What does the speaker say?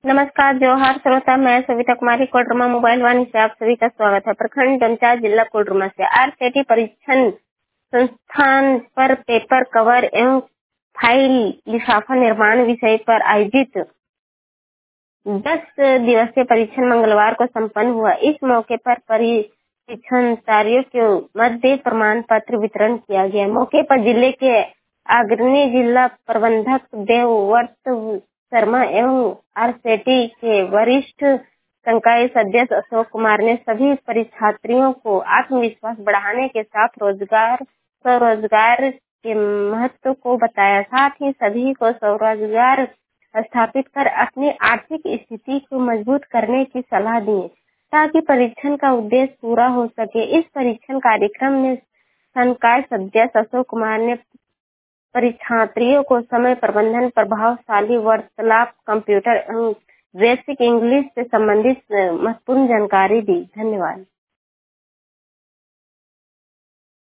नमस्कार जोहार श्रोता, मैं सविता कुमारी कोडरमा मोबाइल वाणी से आप सभी का स्वागत है। प्रखंड पंचायत जिला कोडरमा से आरसीटी परीक्षण संस्थान पर पेपर कवर एवं फाइल लिफाफा निर्माण विषय पर आयोजित 10 दिवसीय परीक्षण मंगलवार को संपन्न हुआ। इस मौके पर परीक्षार्थियों के मध्य प्रमाण पत्र वितरण किया गया। मौके पर जिले के अग्रणी जिला प्रबंधक देवव्रत शर्मा एवं आरसीटी के वरिष्ठ संकाय सदस्य अशोक कुमार ने सभी परीक्षार्थियों को आत्मविश्वास बढ़ाने के साथ स्वरोजगार के महत्व को बताया। साथ ही सभी को स्वरोजगार स्थापित कर अपनी आर्थिक स्थिति को मजबूत करने की सलाह दी ताकि परीक्षण का उद्देश्य पूरा हो सके। इस परीक्षण कार्यक्रम में संकाय सदस्य अशोक कुमार ने परीक्षार्थियों को समय प्रबंधन, प्रभावशाली वार्तालाप, कंप्यूटर एवं बेसिक इंग्लिश से संबंधित महत्वपूर्ण जानकारी दी। धन्यवाद।